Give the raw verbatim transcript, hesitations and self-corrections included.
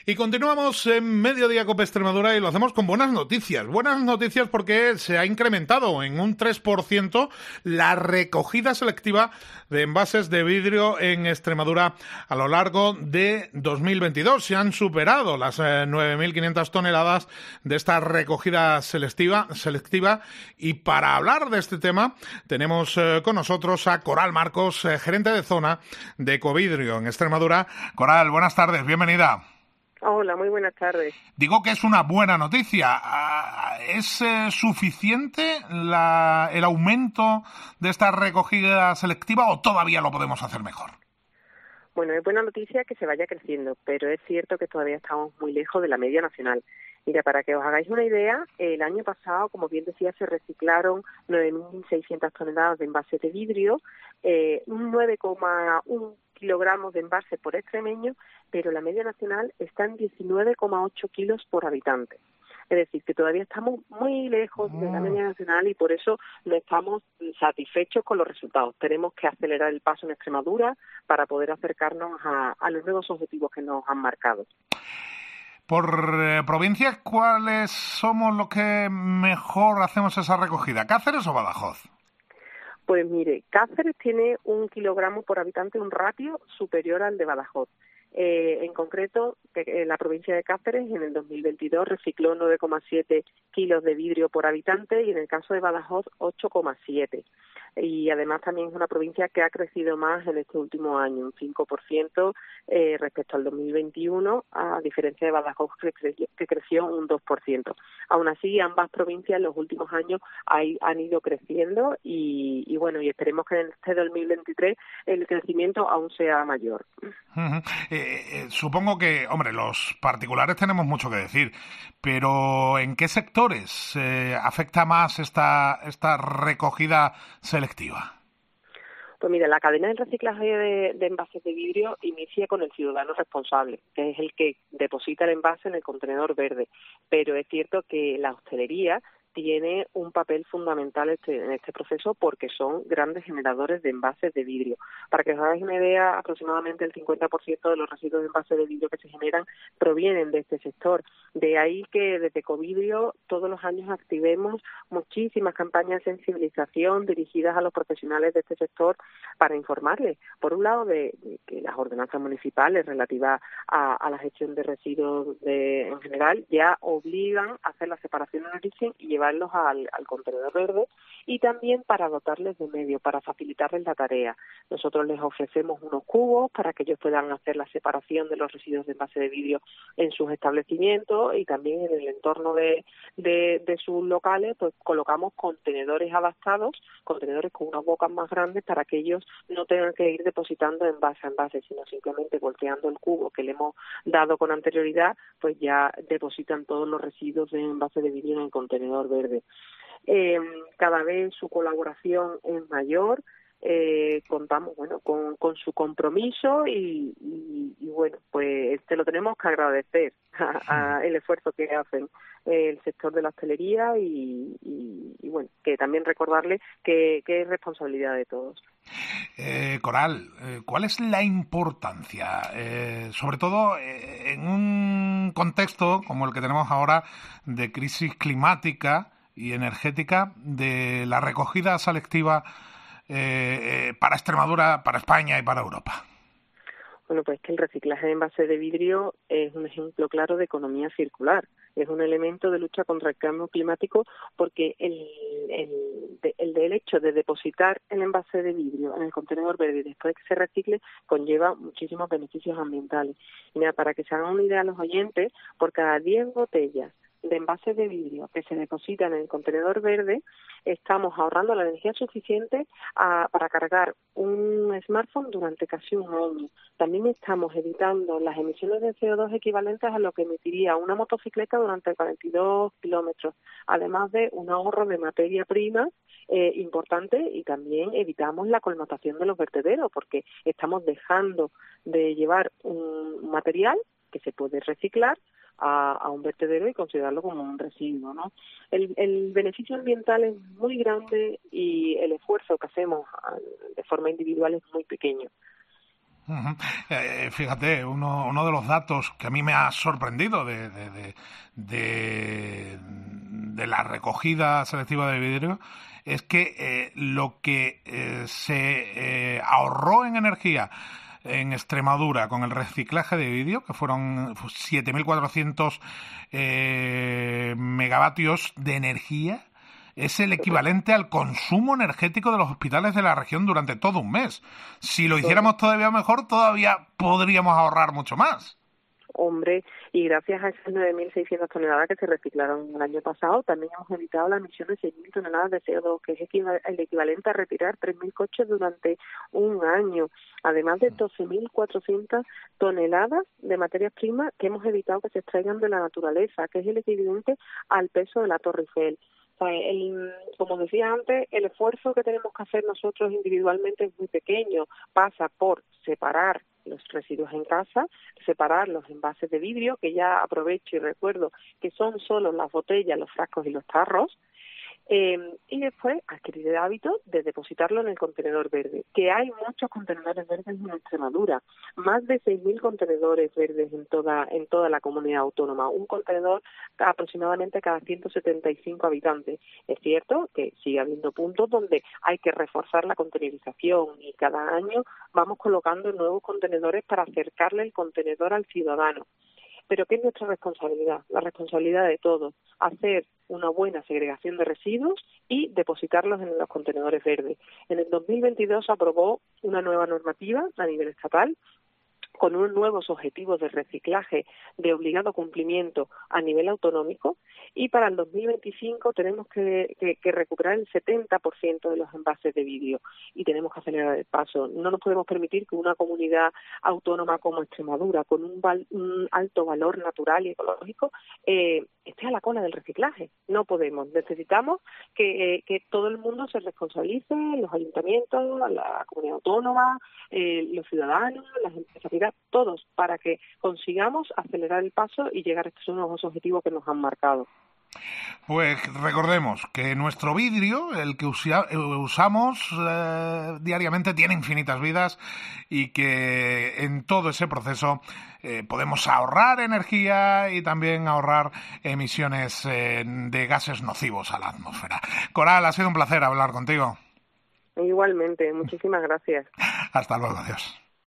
Y continuamos en Mediodía Cope Extremadura y lo hacemos con buenas noticias. Buenas noticias porque se ha incrementado en un tres por ciento la recogida selectiva de envases de vidrio en Extremadura a lo largo de dos mil veintidós. Se han superado las eh, nueve mil quinientas toneladas de esta recogida selectiva, selectiva. Y para hablar de este tema tenemos eh, con nosotros a Coral Marcos, eh, gerente de zona de Ecovidrio en Extremadura. Coral, buenas tardes, bienvenida. Hola, muy buenas tardes. Digo que es una buena noticia. ¿Es eh, suficiente la, el aumento de esta recogida selectiva o todavía lo podemos hacer mejor? Bueno, es buena noticia que se vaya creciendo, pero es cierto que todavía estamos muy lejos de la media nacional. Mira, para que os hagáis una idea, el año pasado, como bien decía, se reciclaron nueve mil seiscientas toneladas de envases de vidrio, eh, un nueve coma uno kilogramos de envase por extremeño, pero la media nacional está en diecinueve coma ocho kilos por habitante. Es decir, que todavía estamos muy lejos de la media nacional y por eso no estamos satisfechos con los resultados. Tenemos que acelerar el paso en Extremadura para poder acercarnos a, a los nuevos objetivos que nos han marcado. Por eh, provincias, ¿cuáles somos los que mejor hacemos esa recogida? ¿Cáceres o Badajoz? Pues mire, Cáceres tiene un kilogramo por habitante, un ratio superior al de Badajoz. Eh, en concreto, eh, la provincia de Cáceres en el dos mil veintidós recicló nueve coma siete kilos de vidrio por habitante y en el caso de Badajoz ocho coma siete. Y además también es una provincia que ha crecido más en este último año, un cinco por ciento eh, respecto al dos mil veintiuno, a diferencia de Badajoz que creció, que creció un dos por ciento. Aún así, ambas provincias en los últimos años hay, han ido creciendo y, y bueno, y esperemos que en este dos mil veintitrés el crecimiento aún sea mayor. Uh-huh. Eh, eh, supongo que, hombre, los particulares tenemos mucho que decir, pero ¿en qué sectores eh, afecta más esta, esta recogida selectiva? Pues mira, la cadena de reciclaje de, de envases de vidrio inicia con el ciudadano responsable, que es el que deposita el envase en el contenedor verde, pero es cierto que la hostelería tiene un papel fundamental este, en este proceso porque son grandes generadores de envases de vidrio. Para que os hagáis una idea, aproximadamente el cincuenta por ciento de los residuos de envases de vidrio que se generan provienen de este sector. De ahí que desde Ecovidrio todos los años activemos muchísimas campañas de sensibilización dirigidas a los profesionales de este sector para informarles, por un lado, de, de que las ordenanzas municipales relativas a, a la gestión de residuos de, en general ya obligan a hacer la separación en origen y llevarlos al, al contenedor verde, y también para dotarles de medios, para facilitarles la tarea. Nosotros les ofrecemos unos cubos para que ellos puedan hacer la separación de los residuos de envase de vidrio en sus establecimientos y también en el entorno de, de, de sus locales, pues colocamos contenedores adaptados, contenedores con unas bocas más grandes para que ellos no tengan que ir depositando envase a envase, sino simplemente volteando el cubo que le hemos dado con anterioridad, pues ya depositan todos los residuos de envase de vidrio en el contenedor verde. Eh, cada vez su colaboración es mayor, eh, contamos bueno con, con su compromiso y, y, y bueno, pues te lo tenemos que agradecer a, a el esfuerzo que hacen el sector de la hostelería y, y, y bueno, que también recordarle que, que es responsabilidad de todos. Eh, Coral, eh, ¿cuál es la importancia, eh, sobre todo eh, en un contexto como el que tenemos ahora de crisis climática y energética, de la recogida selectiva eh, eh, para Extremadura, para España y para Europa? Bueno, pues que el reciclaje de envases de vidrio es un ejemplo claro de economía circular. Es un elemento de lucha contra el cambio climático porque el, el, el, el hecho de depositar el envase de vidrio en el contenedor verde y después que se recicle conlleva muchísimos beneficios ambientales. Y mira, para que se hagan una idea a los oyentes, por cada diez botellas de envases de vidrio que se depositan en el contenedor verde, estamos ahorrando la energía suficiente a, para cargar un smartphone durante casi un año. También estamos evitando las emisiones de C O dos equivalentes a lo que emitiría una motocicleta durante cuarenta y dos kilómetros, además de un ahorro de materia prima eh, importante, y también evitamos la colmatación de los vertederos porque estamos dejando de llevar un material que se puede reciclar A, a un vertedero y considerarlo como un residuo, ¿no? El, el beneficio ambiental es muy grande y el esfuerzo que hacemos de forma individual es muy pequeño. Uh-huh. Eh, fíjate, uno, uno de los datos que a mí me ha sorprendido de, de, de, de, de la recogida selectiva de vidrio es que eh, lo que eh, se eh, ahorró en energía en Extremadura con el reciclaje de vidrio, que fueron siete mil cuatrocientos eh, megavatios de energía, es el equivalente al consumo energético de los hospitales de la región durante todo un mes. Si lo hiciéramos todavía mejor, todavía podríamos ahorrar mucho más. Hombre, y gracias a esas nueve mil seiscientas toneladas que se reciclaron el año pasado, también hemos evitado la emisión de seis mil toneladas de C O dos, que es el equivalente a retirar tres mil coches durante un año, además de doce mil cuatrocientas toneladas de materias primas que hemos evitado que se extraigan de la naturaleza, que es el equivalente al peso de la Torre Eiffel. El, como decía antes, el esfuerzo que tenemos que hacer nosotros individualmente es muy pequeño. Pasa por separar los residuos en casa, separar los envases de vidrio, que ya aprovecho y recuerdo que son solo las botellas, los frascos y los tarros, eh, y después adquirir el hábito de depositarlo en el contenedor verde, que hay muchos contenedores verdes en Extremadura, más de seis mil contenedores verdes en toda en toda la comunidad autónoma, un contenedor aproximadamente cada ciento setenta y cinco habitantes. Es cierto que sigue habiendo puntos donde hay que reforzar la contenerización y cada año vamos colocando nuevos contenedores para acercarle el contenedor al ciudadano. Pero ¿qué es nuestra responsabilidad? La responsabilidad de todos, hacer una buena segregación de residuos y depositarlos en los contenedores verdes. En el dos mil veintidós se aprobó una nueva normativa a nivel estatal con unos nuevos objetivos de reciclaje de obligado cumplimiento a nivel autonómico, y para el dos mil veinticinco tenemos que, que, que recuperar el setenta por ciento de los envases de vidrio y tenemos que acelerar el paso. No nos podemos permitir que una comunidad autónoma como Extremadura, con un, val, un alto valor natural y ecológico, eh, esté a la cola del reciclaje. No podemos. Necesitamos que, eh, que todo el mundo se responsabilice, los ayuntamientos, la comunidad autónoma, eh, los ciudadanos, las empresas, todos, para que consigamos acelerar el paso y llegar a estos nuevos objetivos que nos han marcado. Pues recordemos que nuestro vidrio, el que usia, usamos eh, diariamente, tiene infinitas vidas y que en todo ese proceso eh, podemos ahorrar energía y también ahorrar emisiones eh, de gases nocivos a la atmósfera. Coral, ha sido un placer hablar contigo. Igualmente, muchísimas gracias. Hasta luego, adiós.